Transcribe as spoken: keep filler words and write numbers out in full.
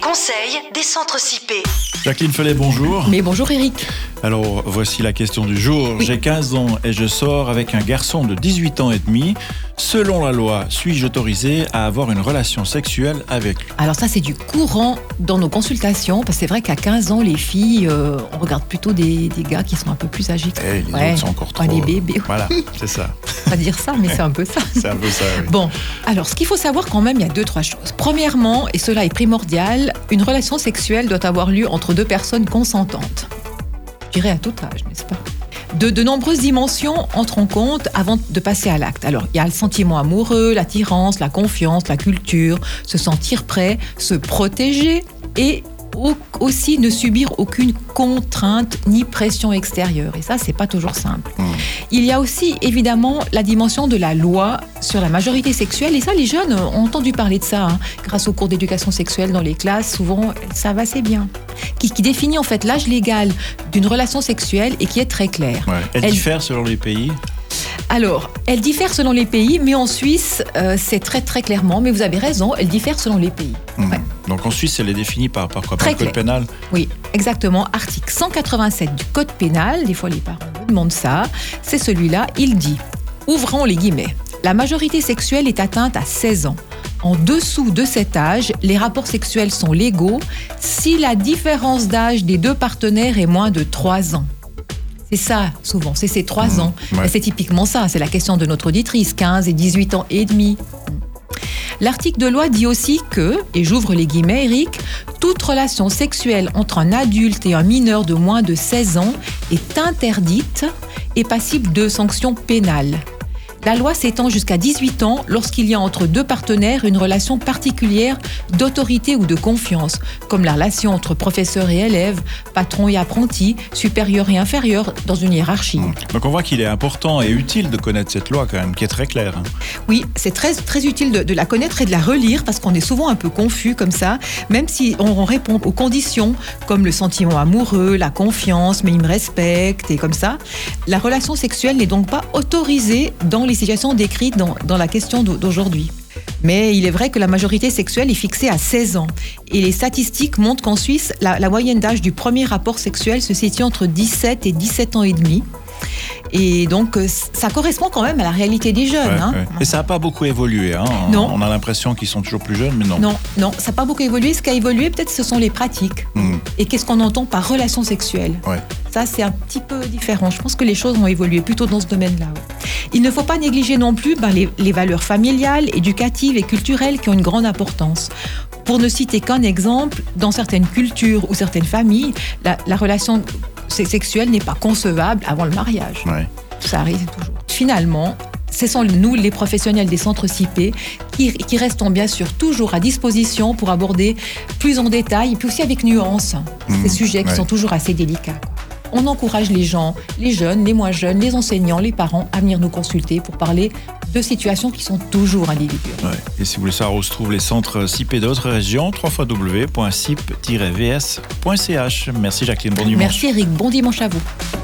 conseils des centres C I P. Jacqueline Felet, bonjour. Mais bonjour Eric. Alors, voici la question du jour. Oui. J'ai quinze ans et je sors avec un garçon de dix-huit ans et demi. Selon la loi, suis-je autorisé à avoir une relation sexuelle avec lui ? Alors ça, c'est du courant dans nos consultations, parce que c'est vrai qu'à quinze ans, les filles, euh, on regarde plutôt des, des gars qui sont un peu plus âgés. Eh, les Ouais, autres sont encore trop... pas des bébés. Voilà, c'est ça. Pas dire ça, mais c'est un peu ça. C'est un peu ça, oui. Bon, alors ce qu'il faut savoir quand même, il y a deux, trois choses. Premièrement, et cela est primordial, une relation sexuelle doit avoir lieu entre deux personnes consentantes. Je dirais à tout âge, n'est-ce pas ? De, de nombreuses dimensions entrent en compte avant de passer à l'acte. Alors, il y a le sentiment amoureux, l'attirance, la confiance, la culture, se sentir prêt, se protéger et au, aussi ne subir aucune contrainte ni pression extérieure. Et ça, c'est pas toujours simple. Mmh. Il y a aussi, évidemment, la dimension de la loi sur la majorité sexuelle. Et ça, les jeunes ont entendu parler de ça, hein, grâce aux cours d'éducation sexuelle dans les classes. Souvent, ça va assez bien. Qui, qui définit en fait l'âge légal d'une relation sexuelle et qui est très clair. Ouais. Elle, Elle- diffère selon les pays ? Alors, elle diffère selon les pays, mais en Suisse, euh, c'est très très clairement, mais vous avez raison, elle diffère selon les pays. Mmh. Ouais. Donc en Suisse, elle est définie par, par quoi ? Par Très le code clair. pénal ? Oui, exactement. Article cent quatre-vingt-sept du Code pénal, des fois les parents me demandent ça, c'est celui-là, il dit, ouvrons les guillemets, la majorité sexuelle est atteinte à seize ans. En dessous de cet âge, les rapports sexuels sont légaux si la différence d'âge des deux partenaires est moins de trois ans. C'est ça, souvent, c'est ces trois Mmh, ans. ouais. Et c'est typiquement ça, c'est la question de notre auditrice, quinze et dix-huit ans et demi. L'article de loi dit aussi que, et j'ouvre les guillemets, Eric, toute relation sexuelle entre un adulte et un mineur de moins de seize ans est interdite et passible de sanctions pénales. La loi s'étend jusqu'à dix-huit ans lorsqu'il y a entre deux partenaires une relation particulière d'autorité ou de confiance, comme la relation entre professeur et élève, patron et apprenti, supérieur et inférieur dans une hiérarchie. Mmh. Donc on voit qu'il est important et utile de connaître cette loi quand même, qui est très claire. hein. Oui, c'est très, très utile de, de la connaître et de la relire parce qu'on est souvent un peu confus comme ça, même si on, on répond aux conditions comme le sentiment amoureux, la confiance, mais il me respecte et comme ça. La relation sexuelle n'est donc pas autorisée dans les situations décrites dans, dans la question d'aujourd'hui. Mais il est vrai que la majorité sexuelle est fixée à seize ans. Et les statistiques montrent qu'en Suisse, la, la moyenne d'âge du premier rapport sexuel se situe entre dix-sept et dix-sept ans et demi. Et donc, euh, ça correspond quand même à la réalité des jeunes. Ouais, hein. ouais. Et ça n'a pas beaucoup évolué. Hein. On- Non. On a l'impression qu'ils sont toujours plus jeunes, mais non. Non, non, ça n'a pas beaucoup évolué. Ce qui a évolué, peut-être, ce sont les pratiques. Mmh. Et qu'est-ce qu'on entend par relation sexuelle ? Ouais. Ça, c'est un petit peu différent. Je pense que les choses ont évolué plutôt dans ce domaine-là. ouais. Il ne faut pas négliger non plus ben, les, les valeurs familiales, éducatives et culturelles qui ont une grande importance. Pour ne citer qu'un exemple, dans certaines cultures ou certaines familles, la, la relation se- sexuelle n'est pas concevable avant le mariage. Ouais. Ça arrive toujours. Finalement, ce sont nous, les professionnels des centres C I P, qui, qui restons bien sûr toujours à disposition pour aborder plus en détail, et puis aussi avec nuance, Mmh, ces sujets qui ouais. sont toujours assez délicats. quoi. On encourage les gens, les jeunes, les moins jeunes, les enseignants, les parents à venir nous consulter pour parler de situations qui sont toujours individuelles. Ouais. Et si vous voulez savoir où se trouvent les centres C I P d'autres régions, w w w point c i p tiret v s point c h. Merci Jacqueline, bon dimanche. Merci Eric, bon dimanche à vous.